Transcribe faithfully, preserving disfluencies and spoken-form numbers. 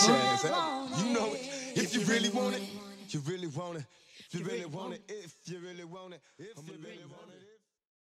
get your ass out. You know it. If you really want it, you really want it. If you really want it, if you really want it, if you really want it.